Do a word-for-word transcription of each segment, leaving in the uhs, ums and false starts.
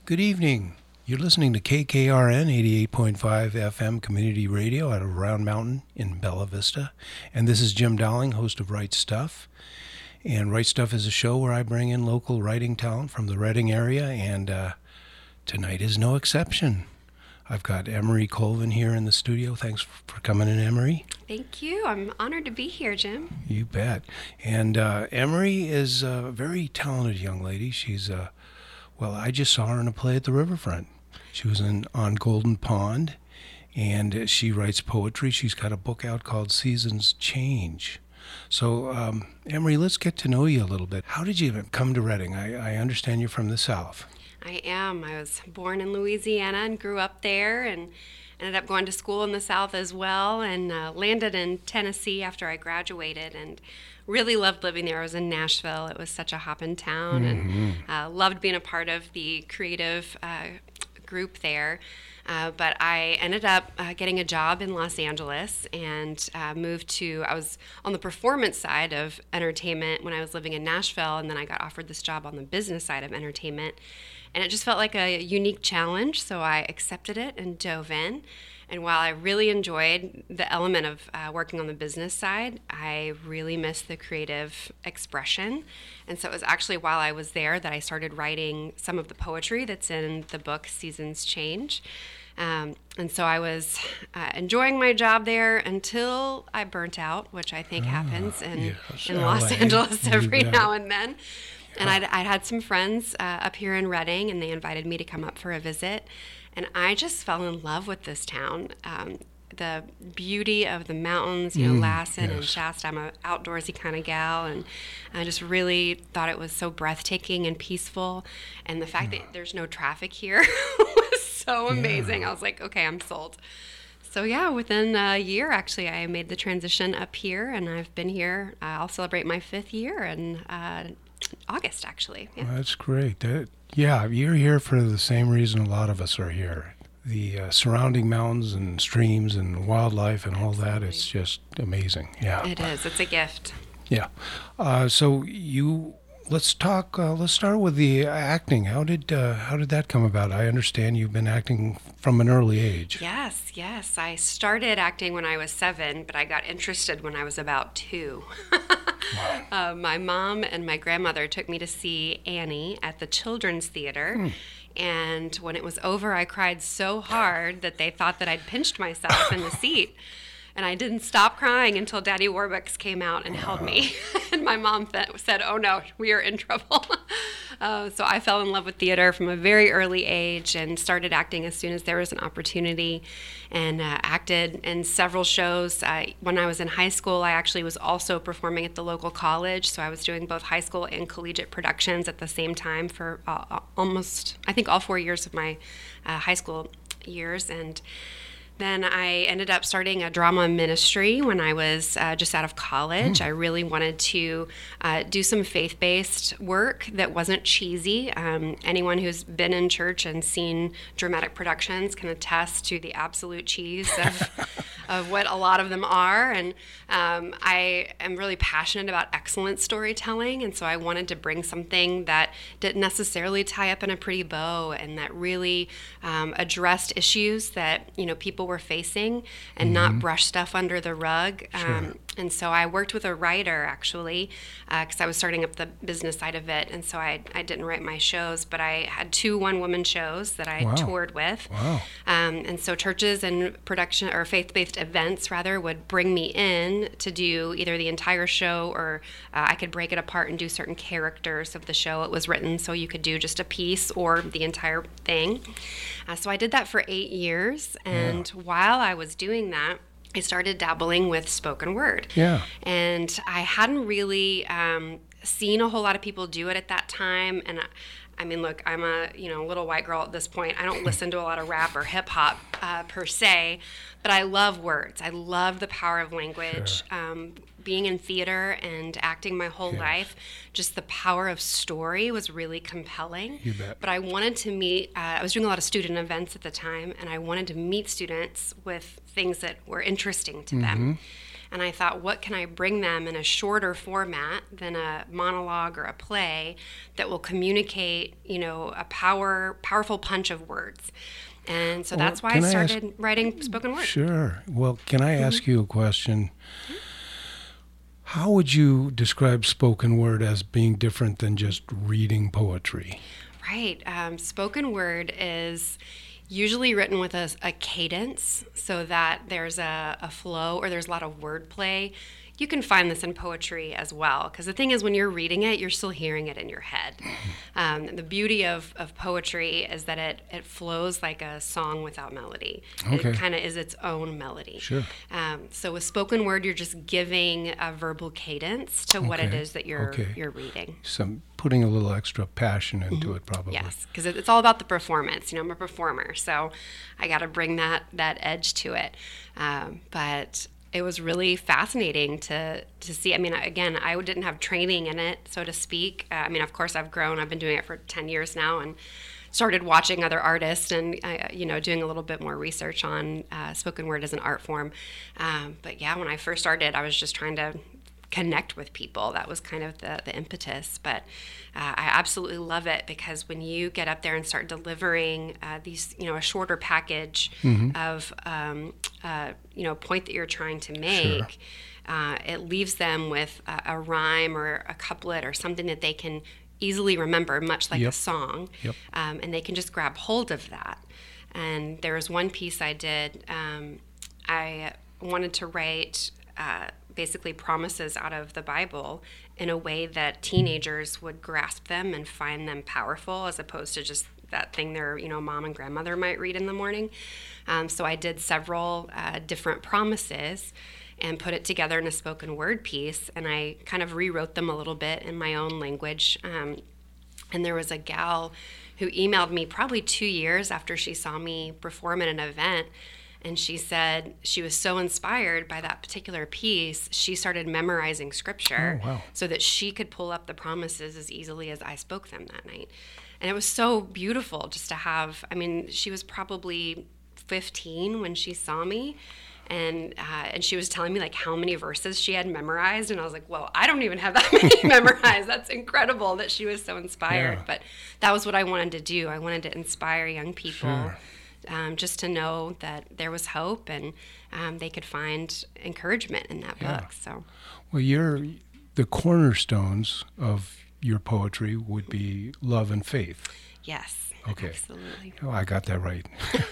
Good evening. You're listening to K K R N eighty-eight point five F M Community Radio out of Round Mountain in Bella Vista. And this is Jim Dowling, host of Right Stuff. And Right Stuff is a show where I bring in local writing talent from the Reading area, and uh, tonight is no exception. I've got Emery Colvin here in the studio. Thanks for coming in, Emery. Thank you. I'm honored to be here, Jim. You bet. And uh, Emery is a very talented young lady. She's, uh, well, I just saw her in a play at the Riverfront. She was in, on Golden Pond, and she writes poetry. She's got a book out called Seasons Change. So, um, Emery, let's get to know you a little bit. How did you come to Reading? I, I understand you're from the South. I am. I was born in Louisiana and grew up there and ended up going to school in the South as well, and uh, landed in Tennessee after I graduated and really loved living there. I was in Nashville. It was such a hoppin' town, Mm-hmm. and uh, loved being a part of the creative uh, group there. Uh, but I ended up uh, getting a job in Los Angeles and uh, moved to, I was on the performance side of entertainment when I was living in Nashville, and then I got offered this job on the business side of entertainment. And it just felt like a unique challenge, so I accepted it and dove in. And while I really enjoyed the element of uh, working on the business side, I really missed the creative expression. And so it was actually while I was there that I started writing some of the poetry that's in the book Seasons Change. Um, and so I was uh, enjoying my job there until I burnt out, which I think ah, happens in, yes, in Los L A. Angeles every Yeah. now and then. And I'd, I'd had some friends uh, up here in Reading, and they invited me to come up for a visit. And I just fell in love with this town. Um, the beauty of the mountains, you know, Mm, Lassen yes. and Shasta. I'm an outdoorsy kind of gal, and I just really thought it was so breathtaking and peaceful. And the fact that there's no traffic here was so amazing. Yeah. I was like, okay, I'm sold. So yeah, within a year, actually, I made the transition up here, and I've been here. Uh, I'll celebrate my fifth year in uh, August, actually. Yeah. Well, that's great. That, yeah, you're here for the same reason a lot of us are here. The uh, surrounding mountains and streams and wildlife and all that, it's just amazing. Yeah. It is. It's a gift. Yeah. Uh, so you, let's talk, uh, let's start with the acting. How did, uh, how did that come about? I understand you've been acting from an early age. Yes, yes. I started acting when I was seven, but I got interested when I was about two. Wow. Uh, my mom and my grandmother took me to see Annie at the Children's Theater. Hmm. And when it was over, I cried so hard that they thought that I'd pinched myself in the seat. And I didn't stop crying until Daddy Warbucks came out and held me. And my mom th- said, oh no, we are in trouble. uh, so I fell in love with theater from a very early age and started acting as soon as there was an opportunity, and uh, acted in several shows. Uh, when I was in high school, I actually was also performing at the local college. So I was doing both high school and collegiate productions at the same time for uh, almost, I think, all four years of my uh, high school years. And then I ended up starting a drama ministry when I was uh, just out of college. Mm. I really wanted to uh, do some faith-based work that wasn't cheesy. Um, anyone who's been in church and seen dramatic productions can attest to the absolute cheese of, of what a lot of them are. And um, I am really passionate about excellent storytelling, and so I wanted to bring something that didn't necessarily tie up in a pretty bow and that really um, addressed issues that, you know, people were facing and mm-hmm. not brush stuff under the rug. Sure. Um, and so I worked with a writer, actually, because uh, I was starting up the business side of it. And so I, I didn't write my shows, but I had two one-woman shows that I Wow. toured with. Wow. Um, and so churches and production or faith-based events, rather, would bring me in to do either the entire show, or uh, I could break it apart and do certain characters of the show. It was written so you could do just a piece or the entire thing. Uh, so I did that for eight years, and Yeah. while I was doing that, I started dabbling with spoken word. Yeah. And I hadn't really um, seen a whole lot of people do it at that time. And I, I mean, look, I'm a you know little white girl at this point. I don't listen to a lot of rap or hip hop uh, per se, but I love words. I love the power of language. Sure. Um, being in theater and acting my whole Yes. life, just the power of story was really compelling. You bet. But I wanted to meet, uh, I was doing a lot of student events at the time, and I wanted to meet students with things that were interesting to Mm-hmm. them. And I thought, what can I bring them in a shorter format than a monologue or a play that will communicate, you know, a power, powerful punch of words. And so Well, that's why I can I started ask- writing spoken word. Sure. Well, can I ask you a question? How would you describe spoken word as being different than just reading poetry? Right. Um, spoken word is usually written with a, a cadence so that there's a, a flow or there's a lot of wordplay. You can find this in poetry as well, because the thing is, when you're reading it, you're still hearing it in your head. Um, the beauty of, of poetry is that it, it flows like a song without melody. Okay. It kind of is its own melody. Sure. Um, so with spoken word, you're just giving a verbal cadence to what it Okay. is that you're Okay. you're reading. Some putting a little extra passion into Mm-hmm. it, probably. Yes, because it's all about the performance. You know, I'm a performer, so I got to bring that that edge to it. Um, but it was really fascinating to to see. I mean, again, I didn't have training in it, so to speak. Uh, I mean, of course, I've grown. I've been doing it for ten years now, and started watching other artists and uh, you know, doing a little bit more research on uh, spoken word as an art form. Um, but yeah, when I first started, I was just trying to connect with people. That was kind of the, the impetus. But uh, I absolutely love it, because when you get up there and start delivering uh, these, you know, a shorter package of, um, uh, you know, point that you're trying to make, uh, it leaves them with a, a rhyme or a couplet or something that they can easily remember, much like Yep. a song. Yep. Um, and they can just grab hold of that. And there was one piece I did. Um, I wanted to write uh, basically promises out of the Bible in a way that teenagers would grasp them and find them powerful, as opposed to just that thing their, you know, mom and grandmother might read in the morning. Um, so I did several uh, different promises and put it together in a spoken word piece, and I kind of rewrote them a little bit in my own language. Um, and there was a gal who emailed me probably two years after she saw me perform at an event, and she said she was so inspired by that particular piece, she started memorizing scripture Oh, wow. so that she could pull up the promises as easily as I spoke them that night. And it was so beautiful just to have, I mean, she was probably fifteen when she saw me. And uh, and she was telling me like how many verses she had memorized, and I was like, "Whoa, I don't even have that many memorized." That's incredible that she was so inspired. Yeah. But that was what I wanted to do. I wanted to inspire young people, Sure. um, just to know that there was hope and um, they could find encouragement in that Yeah. book. So Well, you're, the cornerstones of your poetry would be love and faith. yes, Okay. absolutely. Oh, I got that right.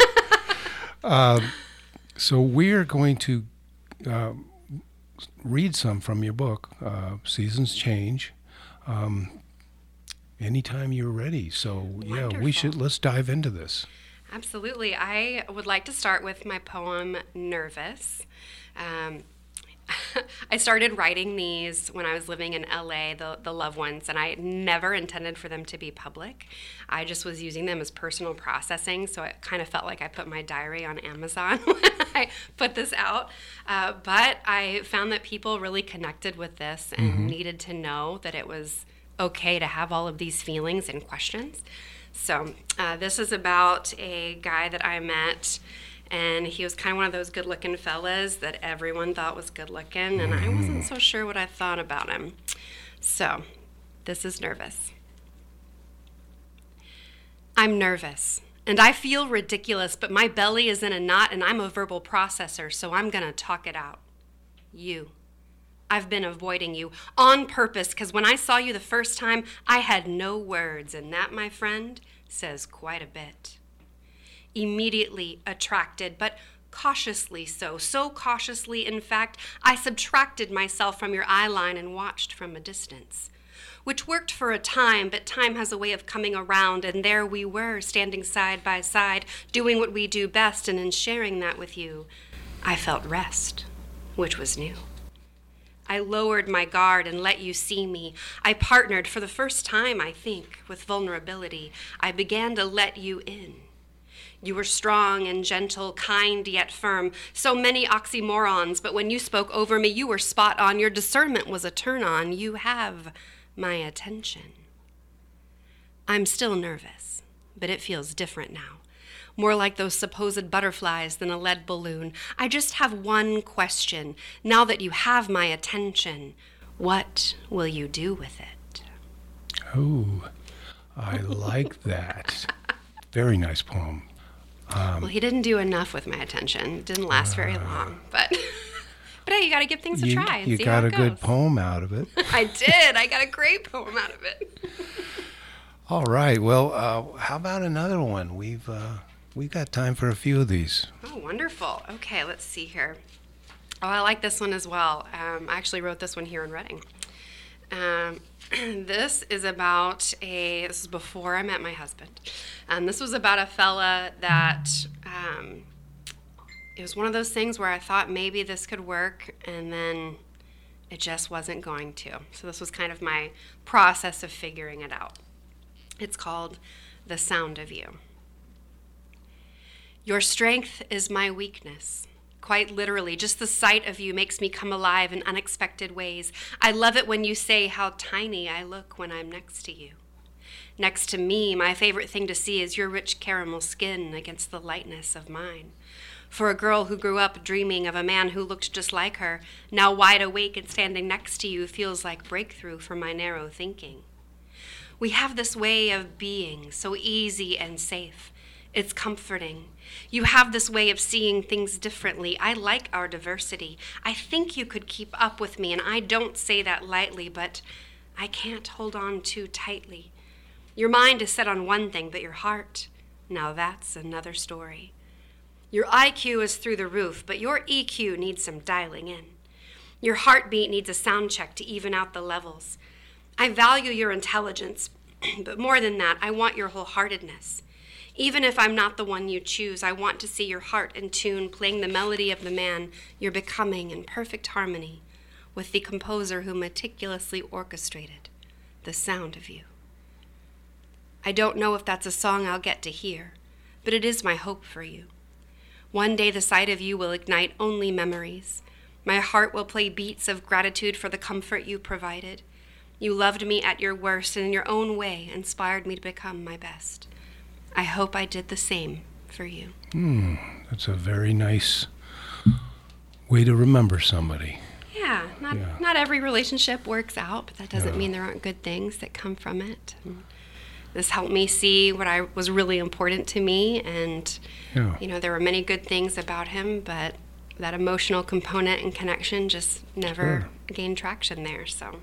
um, so we're going to uh, read some from your book, uh, Seasons Change, um, anytime you're ready. So yeah, we should, let's dive into this. Absolutely. I would like to start with my poem, Nervous. Um, I started writing these when I was living in L A, the, the loved ones, and I never intended for them to be public. I just was using them as personal processing, so it kind of felt like I put my diary on Amazon when I put this out. Uh, but I found that people really connected with this and Mm-hmm. needed to know that it was okay to have all of these feelings and questions. So uh, this is about a guy that I met, and he was kind of one of those good-looking fellas that everyone thought was good-looking, and I wasn't so sure what I thought about him. So this is Nervous. I'm nervous, and I feel ridiculous, but my belly is in a knot, and I'm a verbal processor, so I'm going to talk it out. You. I've been avoiding you on purpose, because when I saw you the first time, I had no words, and that, my friend, says quite a bit. Immediately attracted, but cautiously so, so cautiously, in fact, I subtracted myself from your eye line and watched from a distance, which worked for a time, but time has a way of coming around, and there we were, standing side by side, doing what we do best, and in sharing that with you, I felt rest, which was new. I lowered my guard and let you see me. I partnered for the first time, I think, with vulnerability. I began to let you in. You were strong and gentle, kind yet firm. So many oxymorons, but when you spoke over me, you were spot on. Your discernment was a turn on. You have my attention. I'm still nervous, but it feels different now. more like those supposed butterflies than a lead balloon. I just have one question. Now that you have my attention, what will you do with it? Oh, I like that. Very nice poem. Um, well, he didn't do enough with my attention. It didn't last very long, but but hey, you got to give things a you, try and you see got how a it good goes. poem out of it. I did. I got a great poem out of it. All right. Well, uh, how about another one? We've uh, we got time for a few of these. Oh, wonderful. Okay, let's see here. Oh, I like this one as well. Um, I actually wrote this one here in Reading. Um, this is about a, this is before I met my husband. And this was about a fella that, um, it was one of those things where I thought maybe this could work, and then it just wasn't going to. So this was kind of my process of figuring it out. It's called The Sound of You. Your strength is my weakness. Quite literally, just the sight of you makes me come alive in unexpected ways. I love it when you say how tiny I look when I'm next to you. Next to me, my favorite thing to see is your rich caramel skin against the lightness of mine. For a girl who grew up dreaming of a man who looked just like her, now wide awake and standing next to you feels like breakthrough for my narrow thinking. We have this way of being, so easy and safe. It's comforting. You have this way of seeing things differently. I like our diversity. I think you could keep up with me, and I don't say that lightly, but I can't hold on too tightly. Your mind is set on one thing, but your heart, now that's another story. Your I Q is through the roof, but your E Q needs some dialing in. Your heartbeat needs a sound check to even out the levels. I value your intelligence, but more than that, I want your wholeheartedness. Even if I'm not the one you choose, I want to see your heart in tune, playing the melody of the man you're becoming in perfect harmony with the composer who meticulously orchestrated the sound of you. I don't know if that's a song I'll get to hear, but it is my hope for you. One day the sight of you will ignite only memories. My heart will play beats of gratitude for the comfort you provided. You loved me at your worst and in your own way inspired me to become my best. I hope I did the same for you. Hmm, that's a very nice way to remember somebody. Yeah, not Yeah. not every relationship works out, but that doesn't Yeah. mean there aren't good things that come from it. And this helped me see what I was really important to me, and Yeah. you know, there were many good things about him, but that emotional component and connection just never Sure. gained traction there. So.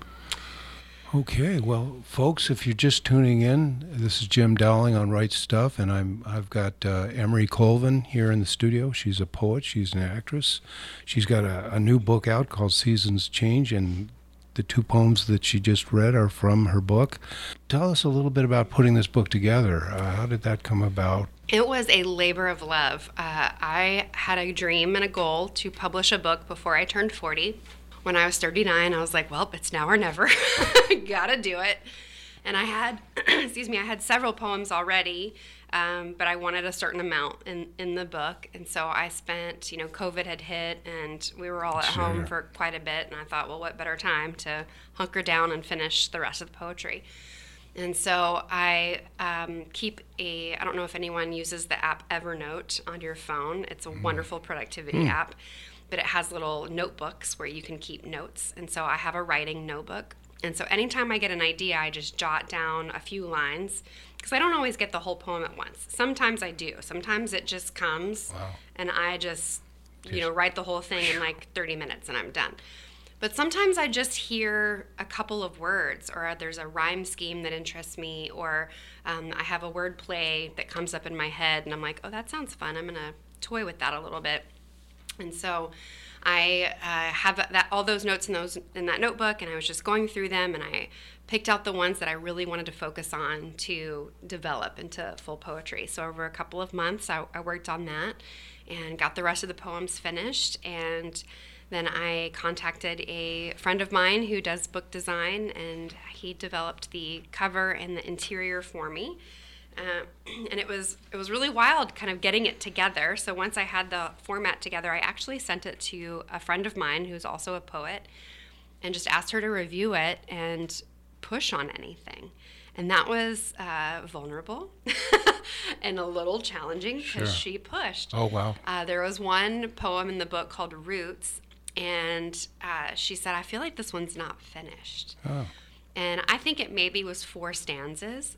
Okay, well, folks, if you're just tuning in, this is Jim Dowling on Right Stuff, and I'm I've got uh, Emery Colvin here in the studio. She's a poet, she's an actress. She's got a, a new book out called Seasons Change, and the two poems that she just read are from her book. Tell us a little bit about putting this book together. Uh, how did that come about? It was a labor of love. Uh, I had a dream and a goal to publish a book before I turned forty. When I was thirty-nine, I was like, well, it's now or never. I gotta do it. And I had, excuse me, I had several poems already, um, but I wanted a certain amount in, in the book. And so I spent, you know, COVID had hit and we were all at Sure. home for quite a bit. And I thought, well, what better time to hunker down and finish the rest of the poetry. And so I um, keep a, I don't know if anyone uses the app Evernote on your phone. It's a mm. wonderful productivity mm. app. But it has little notebooks where you can keep notes. And so I have a writing notebook. And so anytime I get an idea, I just jot down a few lines because I don't always get the whole poem at once. Sometimes I do. Sometimes it just comes wow. and I just, you know, write the whole thing in like thirty minutes and I'm done. But sometimes I just hear a couple of words, or there's a rhyme scheme that interests me, or um, I have a word play that comes up in my head and I'm like, oh, that sounds fun. I'm going to toy with that a little bit. And so I uh, have that, all those notes in those in that notebook, and I was just going through them, and I picked out the ones that I really wanted to focus on to develop into full poetry. So over a couple of months, I, I worked on that and got the rest of the poems finished. And then I contacted a friend of mine who does book design, and he developed the cover and the interior for me. Uh, and it was it was really wild kind of getting it together. So once I had the format together, I actually sent it to a friend of mine who's also a poet and just asked her to review it and push on anything. And that was uh, vulnerable and a little challenging because Sure. she pushed. Oh, wow. Uh, there was one poem in the book called Roots, and uh, she said, I feel like this one's not finished. Oh. And I think it maybe was four stanzas.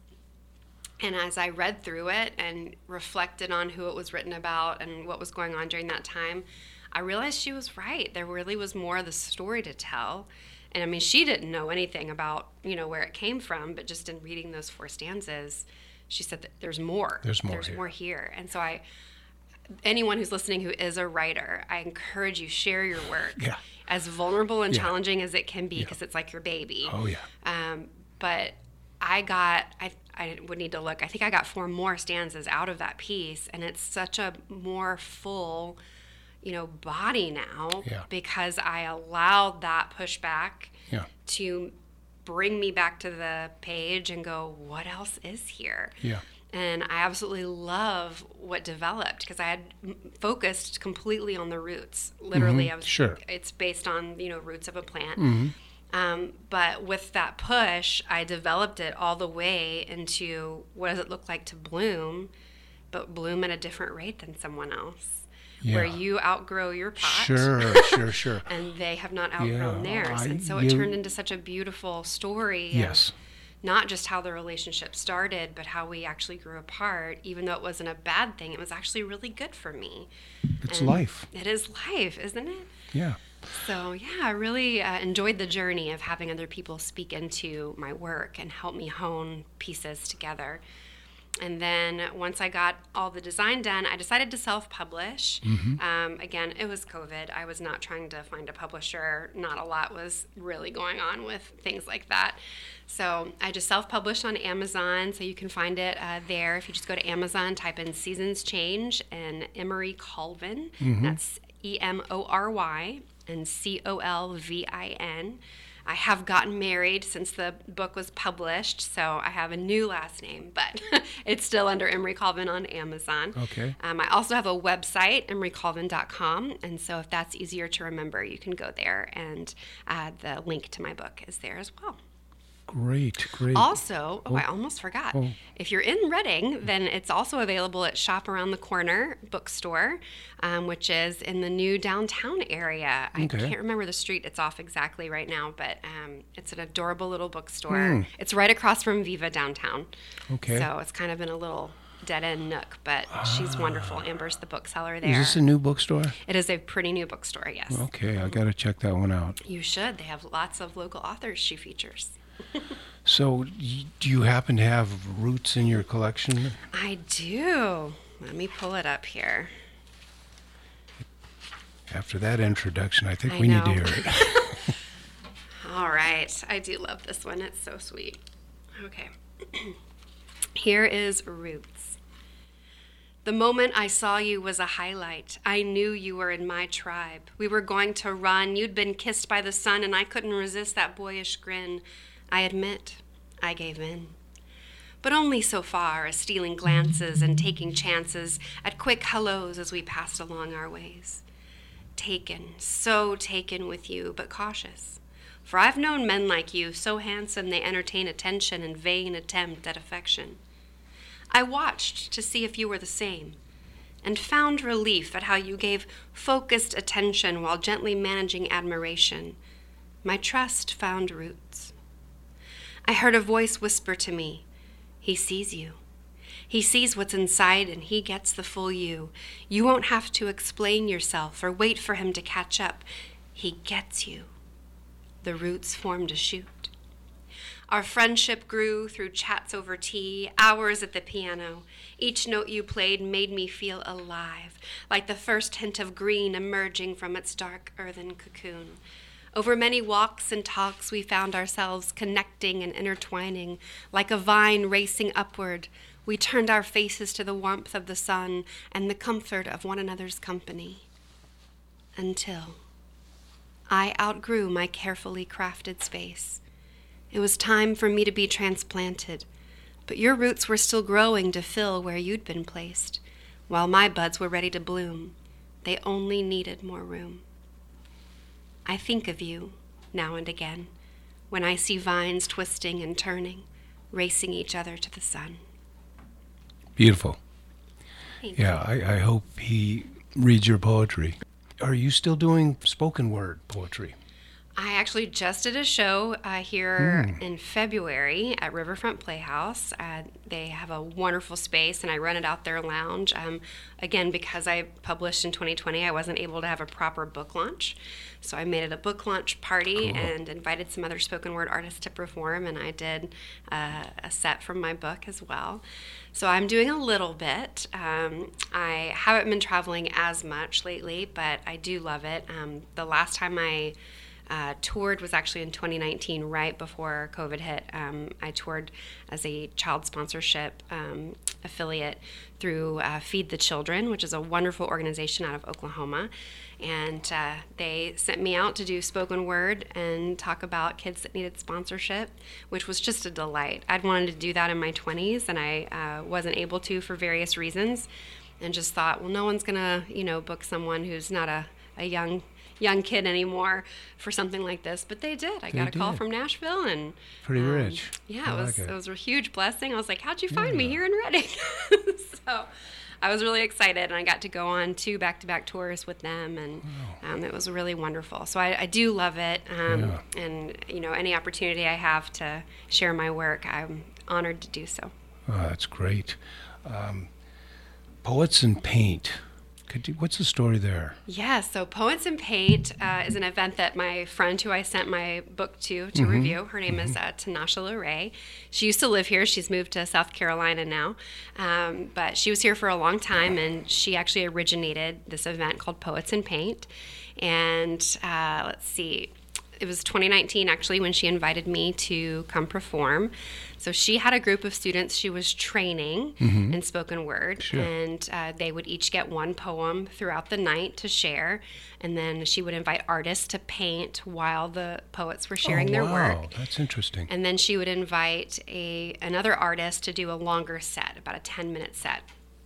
And as I read through it and reflected on who it was written about and what was going on during that time, I realized she was right. There really was more of the story to tell. And I mean, she didn't know anything about, you know, where it came from, but just in reading those four stanzas, she said that there's more. There's more There's here. more here. And so I, anyone who's listening who is a writer, I encourage you, share your work. Yeah. As vulnerable and Yeah. challenging as it can be, Yeah. because it's like your baby. Oh, yeah. Um, but I got, I, I would need to look, I think I got four more stanzas out of that piece, and it's such a more full, you know, body now Yeah. because I allowed that pushback Yeah. to bring me back to the page and go, what else is here? Yeah. And I absolutely love what developed because I had m- focused completely on the roots. Literally, I was Sure. It's based on, you know, roots of a plant. Mm-hmm. Um, but with that push, I developed it all the way into what does it look like to bloom, but bloom at a different rate than someone else. Yeah. Where you outgrow your pot. Sure, sure, sure. And they have not outgrown Yeah, theirs. I- And so it you- turned into such a beautiful story. of Yes. Not just how the relationship started, but how we actually grew apart. Even though it wasn't a bad thing, it was actually really good for me. It's And life. It is life, isn't it? Yeah. So, yeah, I really uh, enjoyed the journey of having other people speak into my work and help me hone pieces together. And then once I got all the design done, I decided to self-publish. Mm-hmm. Um, again, it was COVID. I was not trying to find a publisher. Not a lot was really going on with things like that. So I just self-published on Amazon, so you can find it uh, there. If you just go to Amazon, type in Seasons Change and Emery Colvin. Mm-hmm. That's E M O R Y and C O L V I N. I have gotten married since the book was published, so I have a new last name, but it's still under Emery Colvin on Amazon. Okay. Um, I also have a website, emery colvin dot com, and so if that's easier to remember, you can go there, and uh, the link to my book is there as well. Great, great. Also, oh, I almost forgot. Oh. If you're in Reading, then it's also available at Shop Around the Corner bookstore, um, which is in the new downtown area. I Okay. can't remember the street it's off exactly right now, but um, it's an adorable little bookstore. Hmm. It's right across from Viva downtown. Okay. So it's kind of in a little dead-end nook, but she's wonderful. Amber's the bookseller there. Is this a new bookstore? It is a pretty new bookstore, yes. Okay, I got to check that one out. You should. They have lots of local authors she features. So, y- do you happen to have roots in your collection? I do. Let me pull it up here. After that introduction, I think I we need to know. hear it. All right. I do love this one. It's so sweet. Okay. Here is Roots. The moment I saw you was a highlight. I knew you were in my tribe. We were going to run. You'd been kissed by the sun, and I couldn't resist that boyish grin. I admit, I gave in. But only so far as stealing glances and taking chances at quick hellos as we passed along our ways. Taken, so taken with you, but cautious. For I've known men like you, so handsome they entertain attention and vain attempt at affection. I watched to see if you were the same, and found relief at how you gave focused attention while gently managing admiration. My trust found roots. I heard a voice whisper to me, he sees you. He sees what's inside and he gets the full you. You won't have to explain yourself or wait for him to catch up. He gets you. The roots formed a shoot. Our friendship grew through chats over tea, hours at the piano. Each note you played made me feel alive, like the first hint of green emerging from its dark earthen cocoon. Over many walks and talks, we found ourselves connecting and intertwining. Like a vine racing upward, we turned our faces to the warmth of the sun and the comfort of one another's company. Until I outgrew my carefully crafted space. It was time for me to be transplanted, but your roots were still growing to fill where you'd been placed, while my buds were ready to bloom. They only needed more room. I think of you, now and again, when I see vines twisting and turning, racing each other to the sun. Beautiful. Thank Yeah, you. I, I hope he reads your poetry. Are you still doing spoken word poetry? I actually just did a show uh, here Mm. in February at Riverfront Playhouse. Uh, they have a wonderful space, and I rented out their lounge. Um, again, because I published in twenty twenty, I wasn't able to have a proper book launch. So I made it a book launch party Cool. and invited some other spoken word artists to perform, and I did uh, a set from my book as well. So I'm doing a little bit. Um, I haven't been traveling as much lately, but I do love it. Um, the last time I Uh, toured was actually in twenty nineteen, right before COVID hit. Um, I toured as a child sponsorship um, affiliate through uh, Feed the Children, which is a wonderful organization out of Oklahoma. And uh, they sent me out to do spoken word and talk about kids that needed sponsorship, which was just a delight. I'd wanted to do that in my twenties, and I uh, wasn't able to for various reasons, and just thought, well, no one's going to, you know, book someone who's not a, a young young kid anymore for something like this, but they did. I They got a call did. from Nashville, and Pretty um, rich. Yeah, I it was like it. it was a huge blessing. I was like, "How'd you find me Yeah. here in Reading?" So I was really excited, and I got to go on two back-to-back tours with them, and um, it was really wonderful. So I, I do love it, um, Yeah. and you know, any opportunity I have to share my work, I'm honored to do so. Oh, that's great. Um, Poets in Paint. Could you, what's the story there? Yeah, so Poets in Paint uh, is an event that my friend who I sent my book to to review, her name is uh, Tanasha LeRae. She used to live here. She's moved to South Carolina now. Um, but she was here for a long time, and she actually originated this event called Poets in Paint. And uh, let's see, it was twenty nineteen actually when she invited me to come perform. So she had a group of students she was training in spoken word, Sure. and uh, they would each get one poem throughout the night to share, and then she would invite artists to paint while the poets were sharing oh, their wow. work. That's interesting. And then she would invite a another artist to do a longer set, about a ten-minute set.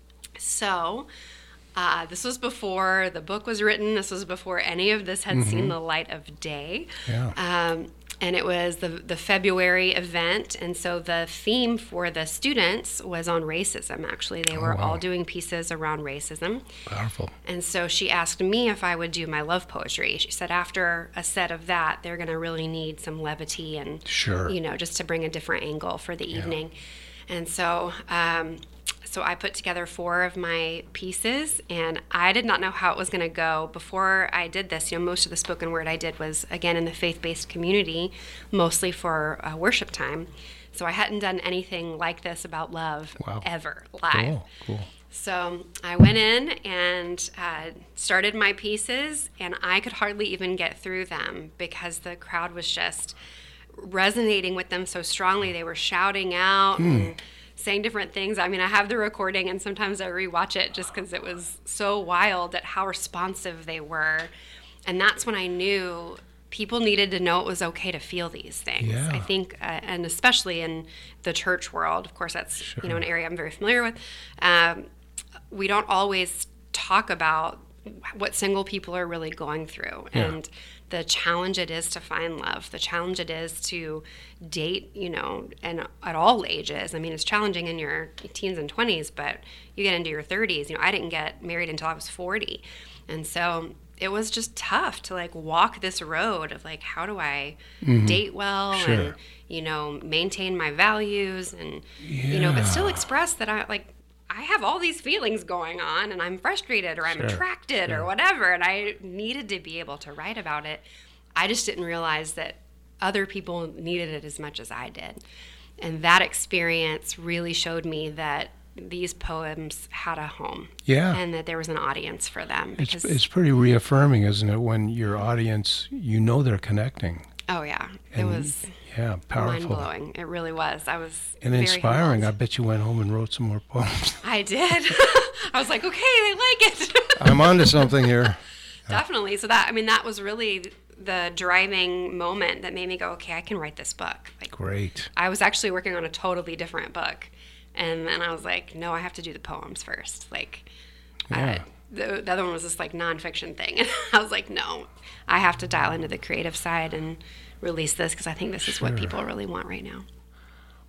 So uh, this was before the book was written. This was before any of this had seen the light of day. Yeah. Um, and it was the, the February event. And so the theme for the students was on racism, actually. They were Oh, wow. all doing pieces around racism. Powerful. And so she asked me if I would do my love poetry. She said after a set of that, they're going to really need some levity and, Sure. you know, just to bring a different angle for the evening. And so, um, so I put together four of my pieces, and I did not know how it was going to go. Before I did this, you know, most of the spoken word I did was, again, in the faith-based community, mostly for uh, worship time. So I hadn't done anything like this about love Wow. ever live. Cool. Cool. So I went in and uh, started my pieces, and I could hardly even get through them because the crowd was just resonating with them so strongly. They were shouting out and saying different things. I mean, I have the recording, and sometimes I rewatch it just because it was so wild at how responsive they were. And that's when I knew people needed to know it was okay to feel these things. Yeah. I think, uh, and especially in the church world, of course, that's Sure. you know an area I'm very familiar with. Um, we don't always talk about what single people are really going through, Yeah. and the challenge it is to find love, the challenge it is to date, you know, and at all ages. I mean, it's challenging in your teens and twenties, but you get into your thirties. You know, I didn't get married until I was forty. And so it was just tough to like walk this road of like, how do I date well Sure. and, you know, maintain my values and, you know, but still Yeah. express that I like, I have all these feelings going on, and I'm frustrated or I'm Sure, attracted sure. or whatever, and I needed to be able to write about it. I just didn't realize that other people needed it as much as I did. And that experience really showed me that these poems had a home. Yeah. And that there was an audience for them. It's, Because, it's pretty reaffirming, isn't it, when your audience, you know they're connecting. oh, yeah. It And, was yeah, powerful. mind-blowing. It really was. I was And very inspiring. I humbled. bet you went home and wrote some more poems. I did. I was like, okay, they like it. I'm onto something here. Definitely. So that, I mean, that was really the driving moment that made me go, okay, I can write this book. Like, Great. I was actually working on a totally different book. And then I was like, no, I have to do the poems first. Like, Yeah. uh, the, the other one was this like nonfiction thing. And I was like, no, I have to dial into the creative side and release this because I think this is what Sure. people really want right now.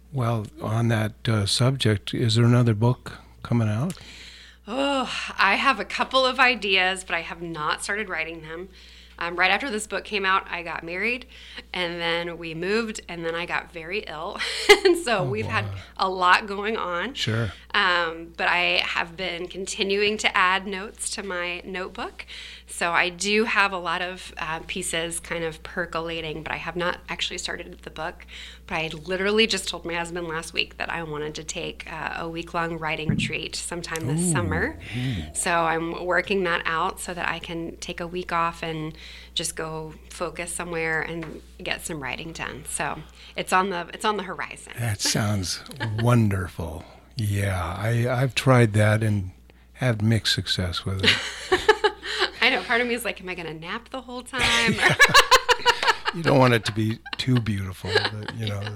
Well, on that uh, subject, is there another book coming out? Oh, I have a couple of ideas, but I have not started writing them. Um, right after this book came out, I got married, and then we moved, and then I got very ill. And so Oh, we've had wow. a lot going on. Sure. Um, but I have been continuing to add notes to my notebook. So I do have a lot of uh, pieces kind of percolating, but I have not actually started the book. But I literally just told my husband last week that I wanted to take uh, a week-long writing retreat sometime this Ooh. summer. So I'm working that out so that I can take a week off and just go focus somewhere and get some writing done. So it's on the it's on the horizon. That sounds wonderful. Yeah, I, I've tried that and had mixed success with it. I know. Part of me is like, am I going to nap the whole time? You don't want it to be too beautiful, but, you know,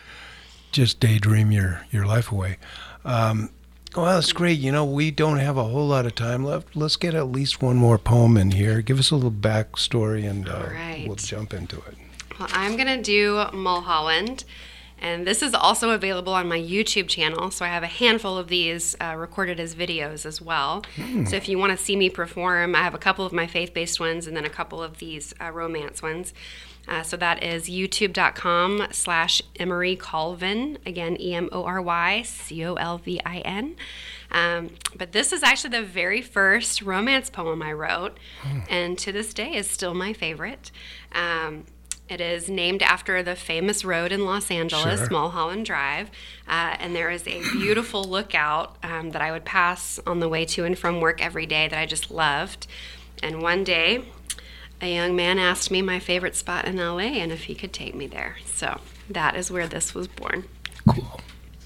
just daydream your, your life away. Um, well, that's great. You know, we don't have a whole lot of time left. Let's get at least one more poem in here. Give us a little backstory, and uh, right. we'll jump into it. Well, I'm going to do Mulholland. And this is also available on my YouTube channel. So I have a handful of these uh, recorded as videos as well. Mm. So if you want to see me perform, I have a couple of my faith-based ones and then a couple of these uh, romance ones. Uh, so that is youtube.com slash Emery Colvin. Again, E M O R Y C O L V I N. Um, but this is actually the very first romance poem I wrote. Mm. And to this day is still my favorite. Um, It is named after the famous road in Los Angeles, Sure. Mulholland Drive, uh, and there is a beautiful lookout um, that I would pass on the way to and from work every day that I just loved. And one day, a young man asked me my favorite spot in L A and if he could take me there. So that is where this was born. Cool.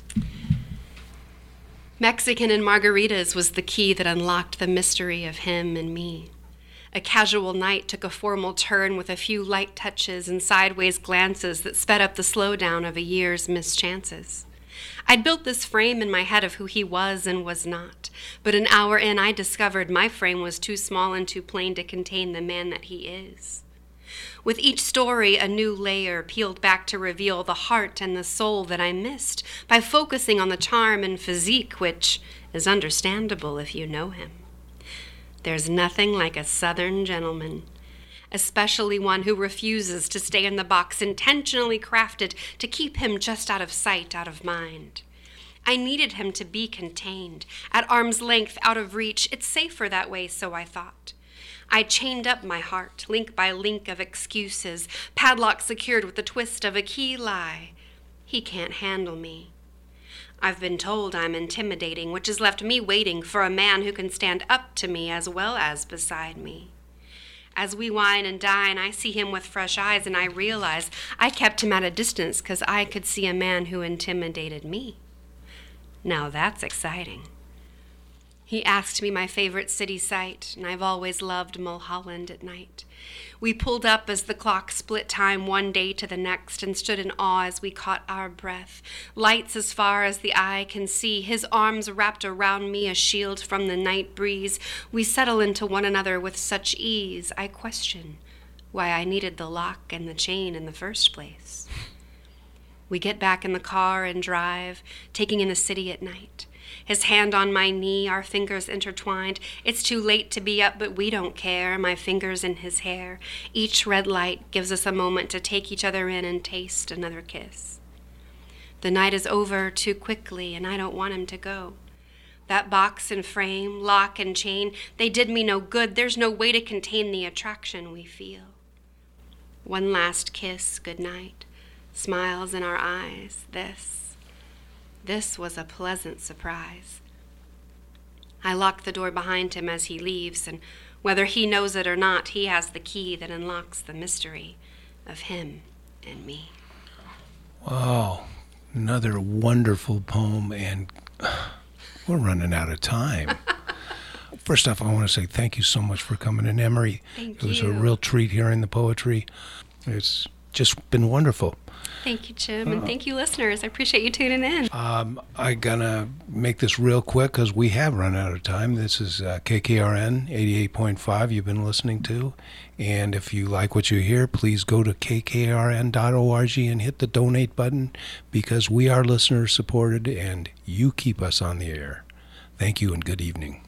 Mexican and margaritas was the key that unlocked the mystery of him and me. A casual night took a formal turn with a few light touches and sideways glances that sped up the slowdown of a year's mischances. I'd built this frame in my head of who he was and was not, but an hour in I discovered my frame was too small and too plain to contain the man that he is. With each story, a new layer peeled back to reveal the heart and the soul that I missed by focusing on the charm and physique, which is understandable if you know him. There's nothing like a Southern gentleman, especially one who refuses to stay in the box intentionally crafted to keep him just out of sight, out of mind. I needed him to be contained, at arm's length, out of reach. It's safer that way, so I thought. I chained up my heart, link by link of excuses, padlock secured with the twist of a key lie. He can't handle me. I've been told I'm intimidating, which has left me waiting for a man who can stand up to me as well as beside me. As we wine and dine, I see him with fresh eyes, and I realize I kept him at a distance because I could see a man who intimidated me. Now that's exciting. He asked me my favorite city site, and I've always loved Mulholland at night. We pulled up as the clock split time one day to the next and stood in awe as we caught our breath. Lights as far as the eye can see, his arms wrapped around me, a shield from the night breeze. We settle into one another with such ease, I question why I needed the lock and the chain in the first place. We get back in the car and drive, taking in the city at night. His hand on my knee, our fingers intertwined. It's too late to be up, but we don't care. My fingers in his hair. Each red light gives us a moment to take each other in and taste another kiss. The night is over too quickly, and I don't want him to go. That box and frame, lock and chain, they did me no good. There's no way to contain the attraction we feel. One last kiss, good night. Smiles in our eyes, this. This was a pleasant surprise. I lock the door behind him as he leaves, and whether he knows it or not, he has the key that unlocks the mystery of him and me. Wow, another wonderful poem, and we're running out of time. First off, I want to say thank you so much for coming in, Emery. Thank It was you. a real treat hearing the poetry. It's just been wonderful. Thank you, Jim, and thank you, listeners. I appreciate you tuning in. Um, I'm going to make this real quick because we have run out of time. This is uh, K K R N eighty-eight point five you've been listening to. And if you like what you hear, please go to k k r n dot org and hit the donate button, because we are listener supported and you keep us on the air. Thank you and good evening.